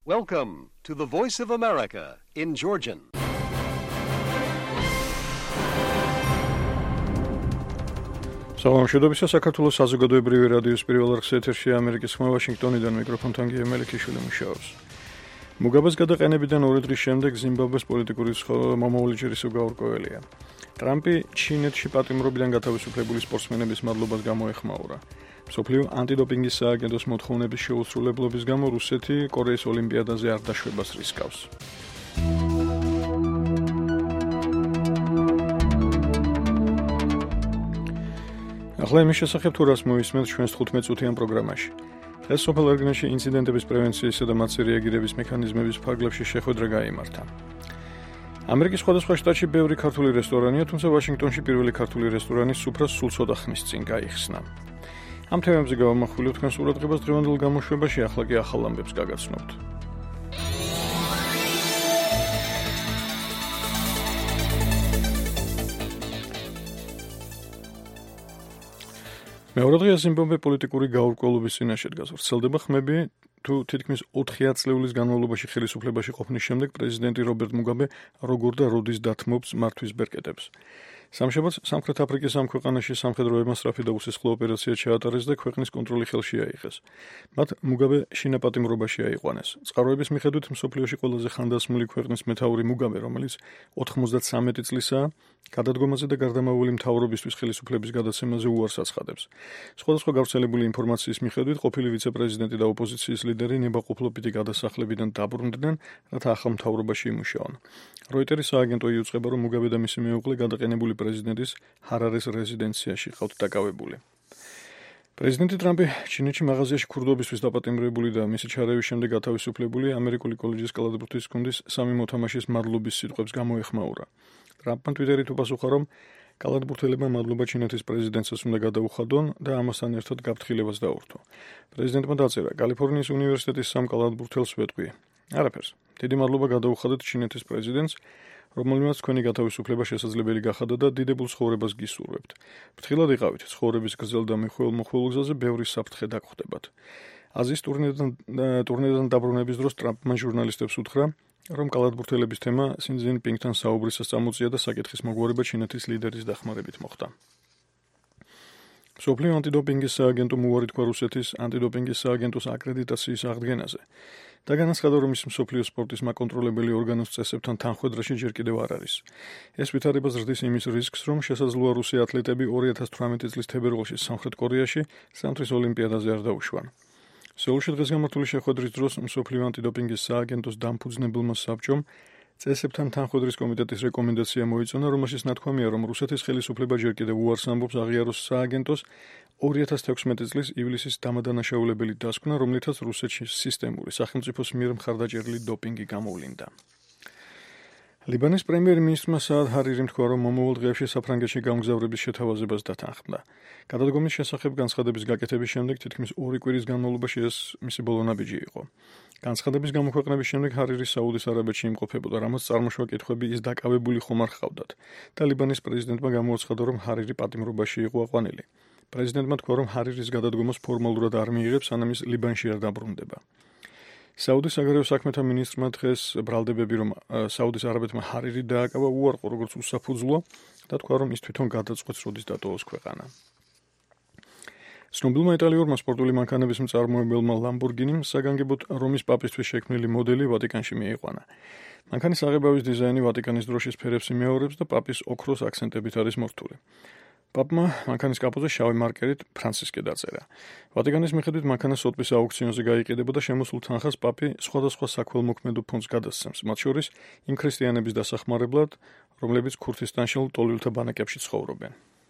Welcome to the Voice of America in Georgian. Საღამოშობისა საქართველოს საზოგადოებრივი რადიოს პირველ არხის ეთერში ამერიკის ხმა ვაშინგტონიდან მიკროფონთან გია მელიქიშვილი მუშაობს. მუგაბეს გადაყენებიდან 2 დღის შემდეგ ზიმბაბვეს პოლიტიკური მომავალი ჯერის უგაურკვეველია. ტრამპი ჩინეთში პატიმრობიდან გათავისუფლებული სპორტსმენების მადლობას გამოეხმაურა. მსოფლიო ანტიდოპინგის სააგენტოს მოთხოვნების შეუსრულებლობის გამო რუსეთი კორეის ოლიმპიადაზე არ დაშვებას რისკავს. ახლა იმის შესახებ თუ რას მოისმენთ ჩვენს 15 წუთიან პროგრამაში. დღეს სოფელ ერგნეში ინციდენტების პრევენციისა და მათზე რეაგირების მექანიზმების ფარგლებში შეხვედრა გაიმართა. ამერიკის სხვადასხვა შტატში ბევრი ქართული რესტორანია, თუმცა ვაშინგტონში პირველი ქართული რესტორანი სუფრას სულ ცოტა ხნის წინ გაიხსნა. ამ თემებზე გავამახვილებთ თქვენს ყურადღებას დღევანდელ გამოშვებაში, ახლა კი ახალ ამბებს გაგაცნობთ. მეორე დღეა ზიმბაბვე პოლიტიკური გაურკვევლობის წინაშე დგას. ვრცელდება ხმები, თუ თითქმის 4 წლების განმავლობაში ხელისუფლებაში ყოფნის შემდეგ პრეზიდენტი რობერტ მუგაბე როგორ და როდის დათმობს მართვის ბერკეტებს. სამშაბათს სამხრეთ აფრიკის ამ ქვეყანაში სამხედროებმა სწრაფი და უსისხლო ოპერაცია ჩაატარეს და ქვეყნის კონტროლი ხელში აიღეს. მათ მუგაბე შინაპატიმრობაში აიყვანეს. წყაროების მიხედვით მსოფლიოში ყველაზე ხანდასმული ქვეყნის მეთაური მუგაბე, რომელიც 93 წლისაა, გადადგომაზე და გარდამავალი მთავრობისთვის ხელისუფლების გადაცემაზე უარს აცხადებს. სხვადასხვა გავრცელებული ინფორმაციის მიხედვით ყოფილი ვიცე-პრეზიდენტი და ოპოზიციის ლიდერი ნებაყოფლობითი გადასახლებიდან დაბრუნდნენ, რათა ახალ მთავრობაში იმუშაონ. როიტერის სააგენტო იუწყება, რომ მუგაბე და მისი მეუღლე გადაყენებული პრეზიდენტის ჰარარის რეზიდენციაში ყავთ დაკავებული. პრეზიდენტი ტრამპი ჩინეთში მაღაზიაში ქურდობისთვის დაპატიმრებული და მისი ჩარევის შემდეგ გათავისუფლებული ამერიკული კოლეჯის კალათბურთის გუნდის 3 მოთამაშის მადლობის სიტყვებს გამოეხმაურა. ტრამპმა ტვიტერით უპასუხა, რომ კალათბურთელებმა მადლობა ჩინეთის პრეზიდენტსაც უნდა გადაუხადონ და ამასთან ერთად გაფრთხილებას დაურთო. პრეზიდენტმა დაწერა: კალიფორნიის უნივერსიტეტის 3 კალათბურთელს ვეტყვი. არაფერს. დიდი მადლობა გადაუხადეთ ჩინეთის პრეზიდენტს, რომელმაც თქვენი გათავისუფლება შესაძლებელი გახადა და დიდებულ ცხოვრებას გისურვებთ. ფრთხილად იყავით, ცხოვრების გრძელ და მიხვალ-მოხვალ გზაზე ბევრი საფრთხე დაგხვდებათ. აზიის ტურნირიდან დაბრუნების დროს ტრამპმა ჟურნალისტებს უთხრა, რომ კალათბურთელების თემა სინ ძინპინგთან საუბრისას წამოწია და საკითხის მოგვარება ჩინეთის ლიდერის დახმარებით მოხდა. მსოფლიო ანტიდოპინგის სააგენტომ უარი თქვა რუსეთის ანტიდოპინგის სააგენტოს აკრედიტაციის აღდგენაზე და განაცხადა, რომ ის მსოფლიო სპორტის მაკონტროლებელი ორგანოს წესებთან თანხვედრაში ჯერ კიდევ არ არის. ეს ვითარება ზრდის იმის რისკს, რომ შესაძლოა რუსი ათლეტები 2018 წლის თებერვალში სამხრეთ კორეაში სამთვის ოლიმპიადაზე არ დაუშვან. სეულში დღეს გამართული შეხვედრის დროს მსოფლიო ანტიდოპინგის სააგენტოს დამფუძნებელმა საბჭომ წესებთან თანხვედრის კომიტეტის რეკომენდაცია მოიწონა, რომელშიც ნათქვამია, რომ რუსეთის ხელისუფლება ჯერ კიდევ უარს ამბობს აღიაროს სააგენტოს 2016 წლის ივლისის დამადანაშაულებელი დასკვნა, რომლითაც რუსეთში სისტემური სახელმწიფოს მიერ მხარდაჭერილი დოპინგი გამოვლინდა. ლიბანის პრემიერ-მინისტრმა საად ჰარირიმ თქვა, რომ მომავალ დღეებში საფრანგეთში გამგზავრების შეთავაზებას დათანხმდა. გადადგომის შესახებ განცხადების გაკეთების შემდეგ თითქმის 2 კვირის განმავლობაში ეს მისი ბოლო ნაბიჯი იყო. განცხადების გამოქვეყნების შემდეგ ჰარირი საუდის არაბეთში იმყოფებოდა, რამაც წარმოშვა კითხვები ის დაკავებული ხომ არ ჰყავდათ და ლიბანის პრეზიდენტმა გამოაცხადა, რომ ჰარირი პატიმრობაში იყო აყვანილი. პრეზიდენტმა თქვა, რომ ჰარირის გადადგომას ფორმალურად არ მიიღებს, სანამ ის ლიბანში არ დაბრუნდება. საუდის საგარეო საქმეთა მინისტრმა დღეს ბრალდებები, რომ საუდის არაბეთმა ჰარირი დააკავა, უარყო როგორც უსაფუძვლო და თქვა, რომ ის თვითონ გადაწყვეტს, როდის დატოვოს ქვეყანა. ცნობილმა იტალიურმა სპორტული მანქანების მწარმოებელმა ლამბორგინიმ საგანგებოდ რომის პაპისთვის შექმნილი მოდელი ვატიკანში მიიყვანა. მანქანის აღებავის დიზაინი ვატიკანის დროშის ფერებს იმეორებს და პაპის ოქროს აქცენტებით არის მორთული. პაპმა მანქანის კაპოზე შავი მარკერით ფრანცისკე დაწერა. ვატიკანის მიხედვით მანქანა სოტბის აუქციონზე გაიყიდება და შემოსულ თანხას პაპი სხვადასხვა საქველმოქმედო ფონდს გადასცემს, მათ შორის იმ ქრისტიანების დასახმარებლად, რომლებიც ქურთისტანში ლტოლვილთა ბანაკებში ცხოვრობენ.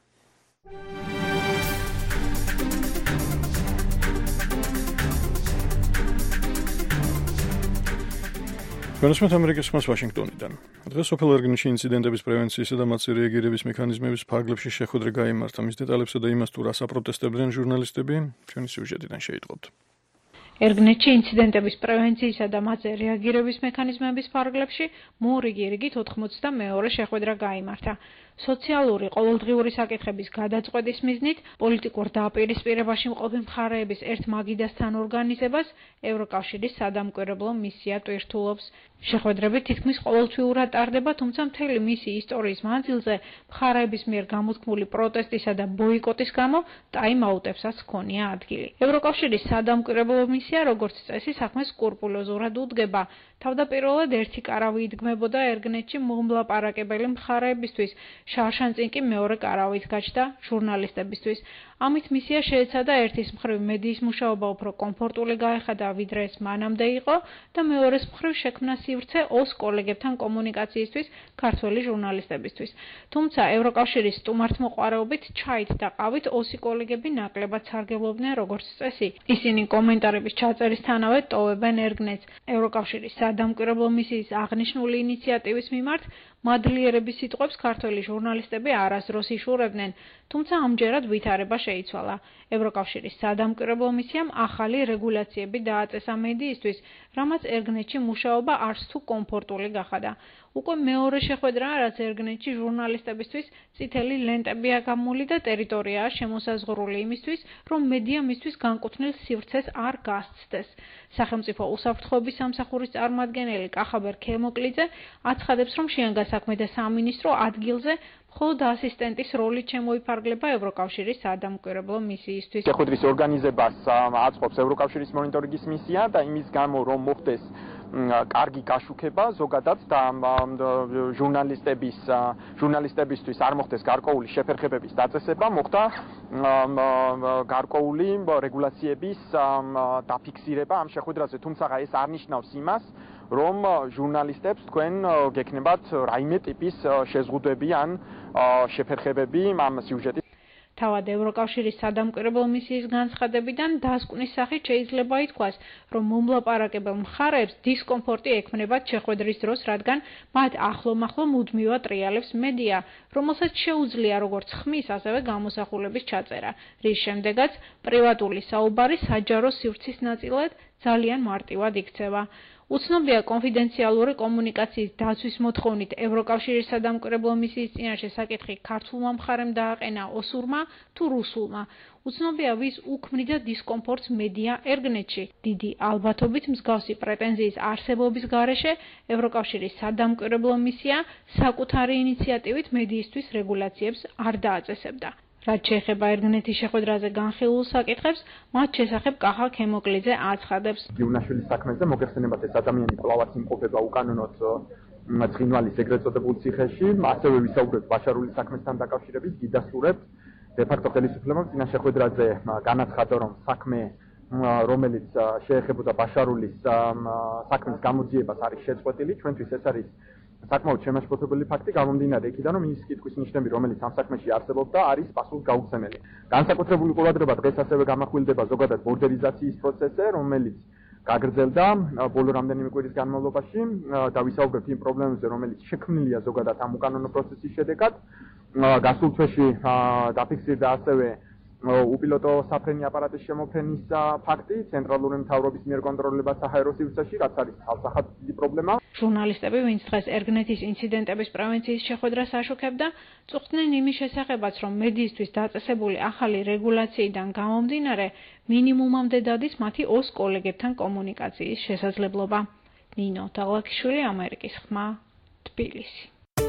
განსხვავებით ამერიკის ხმას ვაშინგტონიდან. დღეს სოფელ ერგნეში ინციდენტების პრევენციისა და მათზე რეაგირების მექანიზმების ფარგლებში შეხვედრა გაიმართა. მის დეტალებსა და იმას თუ რას აპროტესტებდნენ ჟურნალისტები, ჩვენი სიუჟეტიდან შეიტყობთ. ერგნეში ინციდენტების პრევენციისა და მათზე რეაგირების მექანიზმების ფარგლებში მორიგი რიგით 82 შეხვედრა გაიმართა. სოციალური ყოველდღიური საკითხების გადაწყვეტის მიზნით პოლიტიკურ დაპირისპირებაში მყოფი მხარეების ერთ მაგიდასთან ორგანიზებას ევროკავშირის სადამკვირვებლო მისია ტვირთულობს. შეხვედრები თითქმის ყოველთვიურად ტარდება, თუმცა მთელი მისი ისტორიის მანძილზე მხარეების მიერ გამოთქმული პროტესტისა და ბოიკოტის გამო ტაიმ-აუტებსაც ჰქონია ადგილი. ევროკავშირის სადამკვირვებლო მისია, როგორც წესი, საქმეს სკრუპულოზურად უდგება. თავდაპირველად ერთი კარავი იდგმებოდა ერგნეტში მომლაპარაკებელი მხარეებისთვის, შარშან წინ კი მეორე კარავით გაჩნდა ჟურნალისტებისთვის. ამით მისია შეეცადა ერთის მხრივ მედიის მუშაობა უფრო კომფორტული გაეხადა, ვიდრე ეს მანამდე იყო და მეორეს მხრივ შექმნა სივრცე ოს კოლეგებთან კომუნიკაციისთვის ქართველი ჟურნალისტებისთვის. თუმცა ევროკავშირის სტუმართმოყვარეობით ჩაით და ყავით ოსი კოლეგები ნაკლებად სარგებლობდნენ როგორც წესი. ისინი კომენტარების ჩაწერისთანავე ტოვებენ ერგნეტს. ევროკავშირის სადამკვირვებლო მისიის აღნიშნული ინიციატივის მიმართ მადლიერების სიტყვებს ქართველი ჟურნალისტები არასდროს იშურებდნენ, თუმცა ამჯერად ვითარება შეიცვალა. ევროკავშირის სადამკვირვებლო მისიამ ახალი რეგულაციები დააწესა მედიისთვის, რამაც ერგნეტში მუშაობა არც თუ კომფორტული გახადა. უკვე მეორე შეხვედრაა, რაც ერგნეტში ჟურნალისტებისთვის წითელი ლენტებია გამული და ტერიტორიაა შემოსაზღვრული იმისთვის, რომ მედია მისთვის განკუთვნილ სივრცეს არ გასცდეს. სახელმწიფო უსაფრთხოების სამსახურის წარმომადგენელი კახაბერ ქემოკლიძე აცხადებს, რომ შინაგანსაქმე და სამინისტრო ადგილზე მხოლოდ ასისტენტის როლით შემოიფარგლება ევროკავშირის სადამკვირვებლო მისიისთვის. შეხვედრის ორგანიზებას აწყობს ევროკავშირის მონიტორინგის მისია და იმის გამო, რომ მოხდეს კარგი გაშუქება ზოგადად და ჟურნალისტებისთვის არ მოხდეს გარკვეული შეფერხებების დაწესება, მოხდა გარკვეული რეგულაციების დაფიქსირება ამ შეხვედრაზე, თუმცა ეს არ ნიშნავს იმას, რომ ჟურნალისტებს თქვენ გექნებათ რაიმე ტიპის შეზღუდვები ან შეფერხებები ამ სიუჟეტის. თავად ევროკავშირის სადამკვირვებლო მისიის განცხადებიდან დასკვნის სახით შეიძლება ითქვას, რომ მომლაპარაკებელ მხარეებს დისკომფორტი ექმნებათ შეხვედრის დროს, რადგან მათ ახლომახლო მუდმივად ტრიალებს მედია, რომელსაც შეუძლია როგორც ხმის, ასევე გამოსახულების ჩაწერა, რის შემდეგაც პრივატული საუბარი საჯარო სივრცის ნაწილად ძალიან მარტივად იქცევა. უცნობია კონფიდენციალური კომუნიკაციის დაცვის მოთხოვნით ევროკავშირის სადამკვირვებლო მისიის წინაშე საკითხი ქართულმა მხარემ დააყენა ოსურმა თუ რუსულმა. უცნობია ვის უქმნიდა დისკომფორტს მედია ერგნეტში. დიდი ალბათობით მსგავსი პრეტენზიის არსებობის გარეშე ევროკავშირის სადამკვირვებლო მისია საკუთარი ინიციატივით მედიისთვის რეგულაციებს არ დააწესებდა. რაც შეეხება ერგნეტის შეხვედრაზე განხილულ საკითხებს, მათ შესახებ კახა ქემოკლიძე აცხადებს. გიუნაშვილის საქმეზე მოგეხსენებათ, ეს ადამიანი კვლავაც იმყოფება უკანონოდ ცხინვალის ეგრეთ წოდებულ ციხეში, ასევე ვისაუბრებთ ბაშარულის საქმესთან დაკავშირებით, გიდასტურებთ დე-ფაქტო ხელისუფლებამ წინა შეხვედრაზე განაცხადა, რომ საქმე რომელიც შეეხებოდა ბაშარულის საქმის გამოძიებას არის შეწყვეტილი, ჩვენთვის ეს არის საკმაოდ შემაშფოთებელი ფაქტი, გამომდინარე იქიდან, რომ ის კითხვის ნიშნები, რომელიც ამ საქმეში არსებობდა, არის პასუხისგაუხსენელი. განსაკუთრებული ყურადღება დღეს ასევე გამახვილდება ზოგადად ბორდერიზაციის პროცესზე, რომელიც გაგრძელდა ბოლო რამდენიმე კვირის განმავლობაში და ვისაუბრებთ იმ პრობლემებზე, რომელიც შექმნილია ზოგადად ამ უკანონო პროცესის შედეგად. გასულ თვეში დაფიქსირდა ასევე უპილოტო საფრენი აპარატის შემოფრენის ფაქტი ცენტრალური მთავრობის მიერ კონტროლება საჰაერო სივრცეში, რაც არის თავსახად დიდი პრობლემა. ჟურნალისტები, ვინც დღეს ერგნეტის ინციდენტების პრევენციის შეხვედრას აშუქებდა, წუხდნენ იმის შესახებაც, რომ მედიისთვის დაწესებული ახალი რეგულაციიდან გამომდინარე, მინიმუმამდე დადის მათი ოს კოლეგებთან კომუნიკაციის შესაძლებლობა. ნინო დაღლაკიშვილი, ამერიკის ხმა, თბილისი.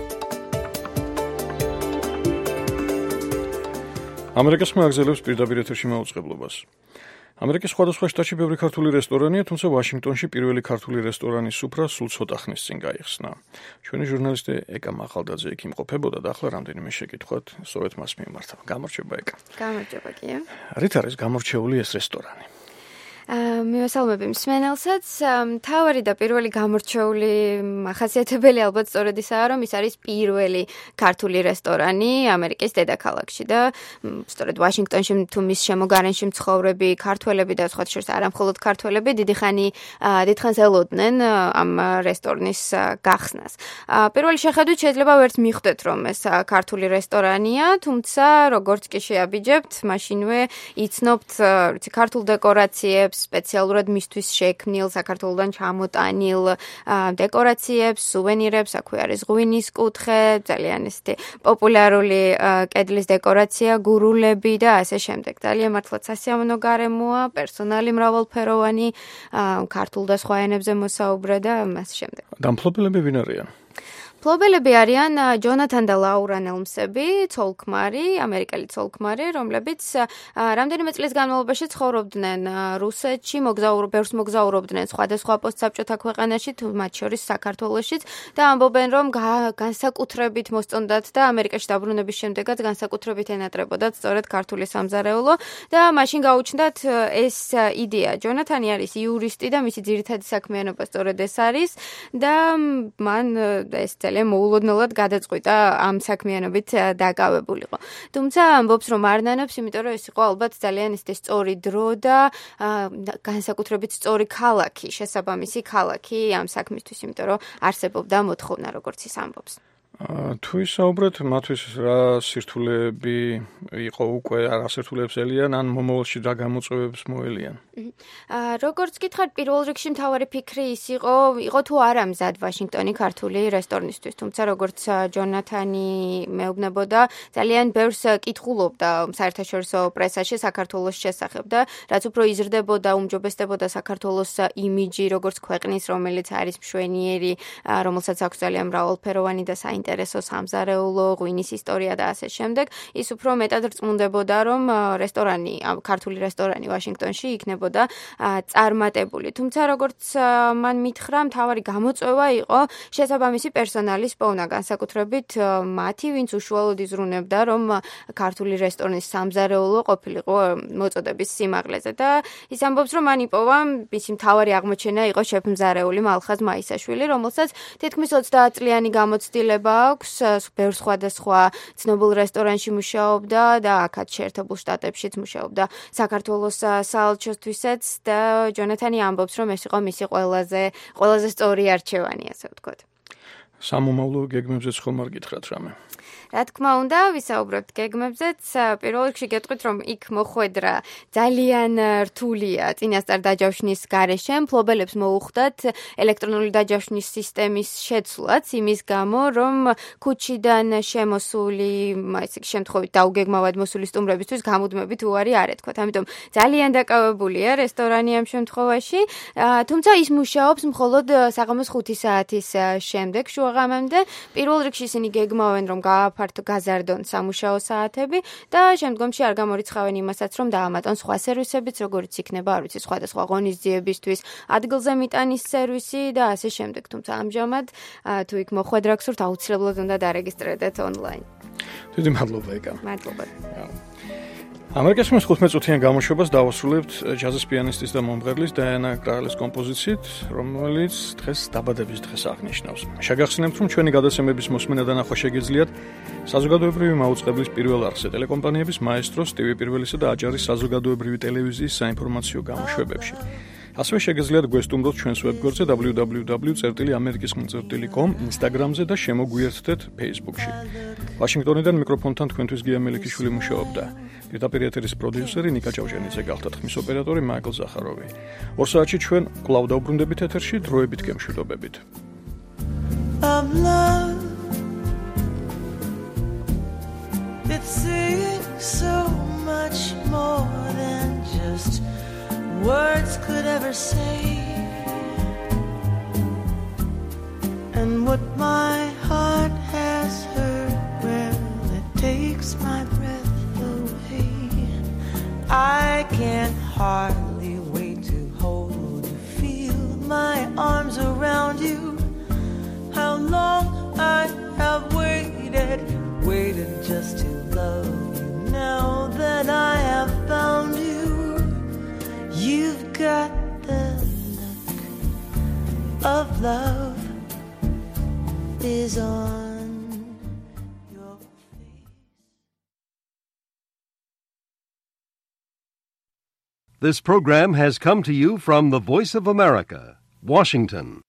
ამერიკის ხმა აგზელებს პირდაპირ ეთერში მაუწყებლობას. ამერიკის სხვადასხვა შტატში ბევრი ქართული რესტორანია, თუმცა ვაშინგტონში პირველი ქართული რესტორანის სუფრა სულ ცოტა ხნის წინ გაიხსნა. ჩვენი ჟურნალისტი ეკა მახალდაძე იქ იმყოფებოდა და ახლა რამდენიმე შეკითხვათ სწორედ მას მიმართა. გამარჯობა ეკა. გამარჯობა კი. რით არის გამორჩეული ეს რესტორანი? მივესალმები მსმენელსაც. მთავარი და პირველი გამორჩეული მახასიათებელი ალბათ სწორედ ისაა, რომ ის არის პირველი ქართული რესტორანი ამერიკის დედაქალაქში და სწორედ ვაშინგტონში თუ მის შემოგარენში მცხოვრები ქართველები და სხვა შორის არა მხოლოდ ქართველები დიდხანს ელოდნენ ამ რესტორნის გახსნას. პირველი შეხედვით შეიძლება ვერც მიხვდეთ, რომ ეს ქართული რესტორანია, თუმცა როგორც კი შეაბიჯებთ, მაშინვე იცნობთ ქართულ დეკორაციებს, იღებს სპეციალურად მისთვის შექმნილ საქართველოდან ჩამოტანილ დეკორაციებს, სუვენირებს, აქვე არის ღვინის კუთხე, ძალიან ესეთი პოპულარული კედლის დეკორაცია, გურულები და ასე შემდეგ. ძალიან მართლაც სასიამოვნო გარემოა, პერსონალი მრავალფეროვანი, ქართულ და სხვა ენებზე მოსაუბრე და ასე შემდეგ. და მფლობელები ვინ არიან? მფლობელები არიან ჯონათან და ლაურა ნელმსები, ცოლ-ქმარი, ამერიკელი ცოლ-ქმარი, რომლებიც რამდენიმე წლის განმავლობაში ცხოვრობდნენ რუსეთში, ბევრს მოგზაურობდნენ სხვადასხვა პოსტსაბჭოთა ქვეყანაში, მათ შორის საქართველოშიც და ამბობენ, რომ განსაკუთრებით მოსწონდათ და ამერიკაში დაბრუნების შემდეგაც განსაკუთრებით ენატრებოდათ სწორედ ქართული სამზარეულო და მაშინ გაუჩნდათ ეს იდეა. ჯონათანი არის იურისტი და მისი ძირითადი საქმიანობა სწორედ ეს არის და მან ეს ძალიან მოულოდნელად გადაწყვიტა ამ საქმიანობით დაკავებულიყო. თუმცა ამბობს, რომ არ ნანობს, იმიტომ რომ ეს იყო ალბათ ძალიან სწორი დრო და განსაკუთრებით სწორი ქალაქი, შესაბამისი ქალაქი ამ საქმისთვის, იმიტომ რომ არსებობდა მოთხოვნა, როგორც ის ამბობს. თუ ისაუბრეთ, მათთვის რა სირთულეები იყო უკვე, რა სირთულეებს ელიან, ან მომავალში რა გამოწვევებს მოელიან? როგორც გითხართ, პირველ რიგში მთავარი ფიქრი ის იყო თუ არა მზად ვაშინგტონი ქართული რესტორნისთვის, თუმცა როგორც ჯონათანი მეუბნებოდა, ძალიან ბევრს კითხულობდა საერთაშორისო პრესაში საქართველოს შესახებ და რაც უფრო იზრდებოდა, უმჯობესდებოდა საქართველოს იმიჯი, როგორც ქვეყნის, რომელიც არის მშვენიერი, რომელსაც აქვს ძალიან მრავალფეროვანი და საინტერესო სამზარეულო, ღვინის ისტორია და ასე შემდეგ, ის უფრო მეტად რწმუნდებოდა, რომ ქართული რესტორანი ვაშინგტონში იქნებოდა წარმატებული. თუმცა როგორც მან მითხრა, მთავარი გამოწვევა იყო შესაბამისი პერსონალის პოვნა, განსაკუთრებით მათი, ვინც უშუალოდ იზრუნებდა, რომ ქართული რესტორნის სამზარეულო ყოფილიყო მოწოდების სიმაღლეზე და ის ამბობს, რომ მან იპოვა, მისი მთავარი აღმოჩენა იყო შეფმზარეული მალხაზ მაისაშვილი, რომელსაც თითქმის 30 წლიანი გამოცდილება აქვს, ბევრ სხვადასხვა ცნობილ რესტორანში მუშაობდა და აქაც შეერთებულ შტატებშიც მუშაობდა საქართველოს საელჩოსთვისაც და ჯონათანი ამბობს, რომ ეს იყო მისი ყველაზე სწორი არჩევანი, ასე ვთქვათ. სამომავლო გეგმებზეც ხომ არ გითხრათ რამე? რა თქმა უნდა, ვისაუბრებთ გეგმებზეც. პირველ რიგში გეტყვით, რომ იქ მოხვედრა ძალიან რთულია წინასწარ დაჯავშნის გარეშე. მფლობელებს მოუხდათ ელექტრონული დაჯავშნის სისტემის შეცვლაც, იმის გამო, რომ ქუჩიდან შემოსული, ესე იგი შემთხვევით დაუგეგმავად მოსული სტუმრებისთვის გამუდმებით უარი არ ეთქვათ. ამიტომ ძალიან დაკავებულია რესტორანი ამ შემთხვევაში. თუმცა ის მუშაობს მხოლოდ საღამოს 5 საათის შემდეგ შუაღამემდე. პირველ რიგში ისინი გეგმავენ, რომ გაზარდონ სამუშაო საათები და შემდგომში არ გამორიცხავენ იმასაც, რომ დაამატონ სხვა სერვისებიც, როგორც იქნება, არ ვიცი, სხვადასხვა ღონისძიებისთვის, ადგილზე მიტანის სერვისი და ასე შემდეგ. თუმცა ამჟამად თუ იქ მოხვედრა გსურთ, აუცილებლად უნდა დარეგისტრირდეთ ონლაინ. დიდი მადლობა, ეკა. მადლობა. ამერიკის 15 წუთიან გამოშვებას დავასრულებთ ჯაზის პიანისტის და მომღერლის დაიანა კრაელის კომპოზიციით, რომელიც დღეს დაბადების დღეს აღნიშნავს. შეგახსენებთ, რომ ჩვენი გადაცემების მოსმენა და ნახვა შეგიძლიათ საზოგადოებრივი მაუწყებლის პირველ არხზე, ტელეკომპანიების მაესტროს, TV პირველისა და აჯარის საზოგადოებრივი ტელევიზიის საინფორმაციო გამოშვებებში. ასევე შეგიძლიათ გვესტუმროთ ჩვენს ვებგვერდზე www.amerikismgr.com, Instagram-ზე და შემოგვიერთდეთ Facebook-ში. ვაშინგტონიდან მიკროფონთან თქვენთვის გია მელიქიშვილი მუშაობდა. პირდაპირ ეთერის პროდიუსერი ნიკა ჭავჭანიძე გახდა, ხმის ოპერატორი მაიკლ ზახაროვი. 2 საათში ჩვენ კვლავ დავბრუნდებით ეთერში, დროებით გემშვიდობებით. It's saying so much more than just words could ever say, and what my heart has heard, well, it takes my breath away. I can't hardly wait to hold you, feel my arms around you. How long I have waited just to love you. Now that I have found you, you've got the look of love is on your face. This program has come to you from the Voice of America, Washington.